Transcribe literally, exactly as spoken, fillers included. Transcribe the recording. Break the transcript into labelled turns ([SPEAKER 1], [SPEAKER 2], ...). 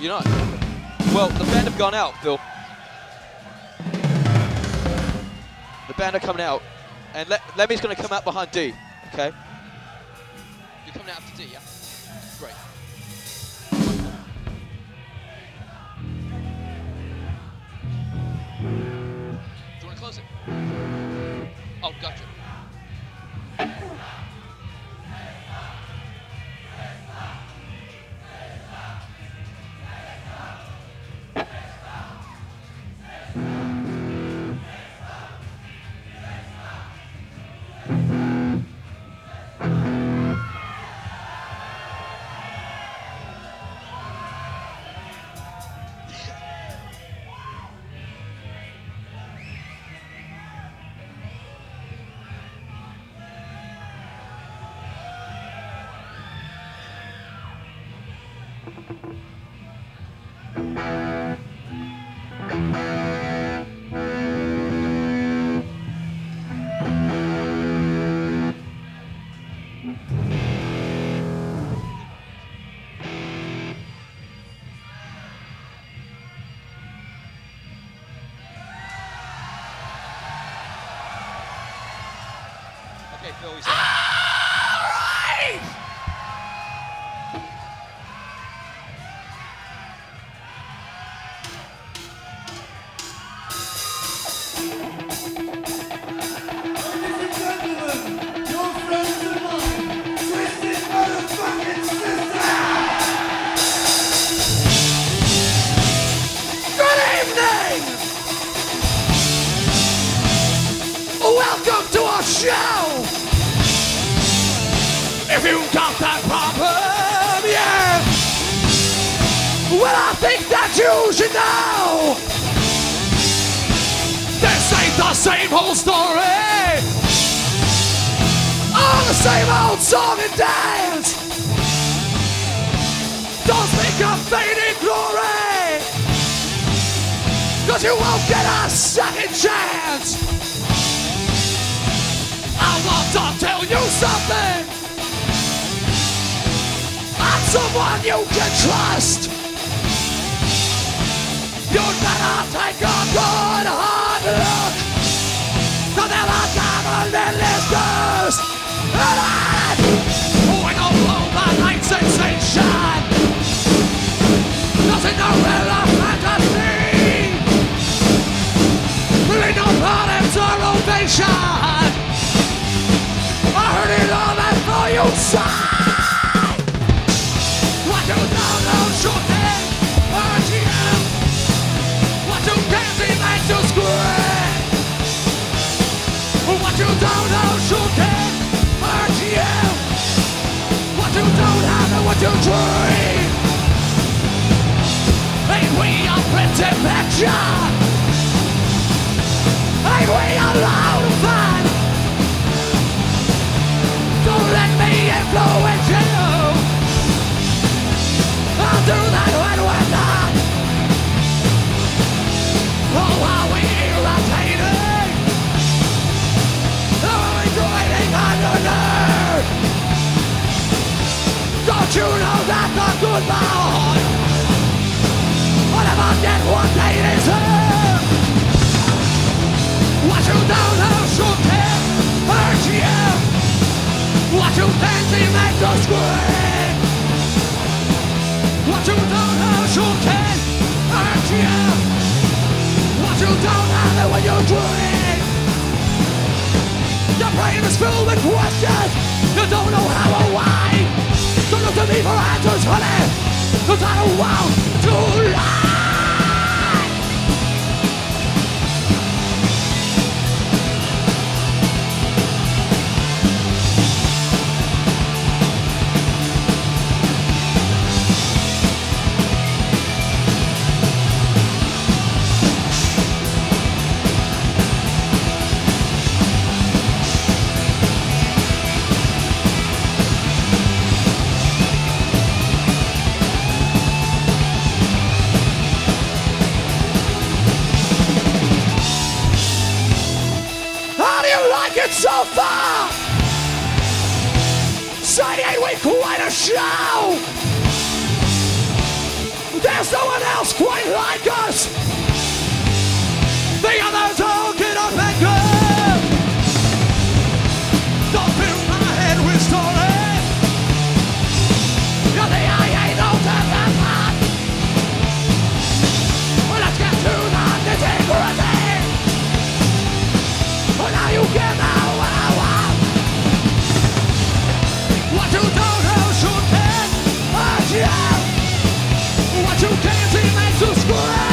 [SPEAKER 1] You know. Well, the band have gone out, Phil. The band are coming out, and Le Lemmy's going to come out behind D. Okay. You're coming out after D, yeah? Great. Do you want to close it? Oh, gotcha. Okay, Phil, he's out.
[SPEAKER 2] Welcome to our show! If you got that problem, yeah! Well, I think that you should know! This ain't the same old story! All the same old song and dance! Don't think of fading glory! Cause you won't get a second chance! I want to tell you something. I'm someone you can trust. You'd better take a good hard look. Cause there are government listeners. And I'm going along the night sensation. Nothing no real fantasy. Really no problems or ovation. I heard it all before you sign. What you don't know shooting, hurt you. What you can't see makes you scream. What you don't know shooting, hurt you. What you don't have and what you dream. Ain't we a pretty picture? Ain't we a load of fun? Don't let me influence you. I'll do that when we're done. Oh, are we irritating? Are we grinding on your nerve? Don't you know that the good boy will never get what they deserve? What you don't know should hurt you. What you can't see makes you scream. What you don't know sure can hurt you. What you don't have and when you dream. Your brain is filled with questions. You don't know how or why. Don't look to me for answers, honey. Cause I don't want to lie. So far, say ain't we quite a show? There's no one else quite like us. The others all get up and go. Don't fill my head with stories. You're the I ain't no different man. Well, let's get to the nitty-gritty. Well, now you get out what I want. What you don't know should end. Oh, yeah. What you can't see makes you scream.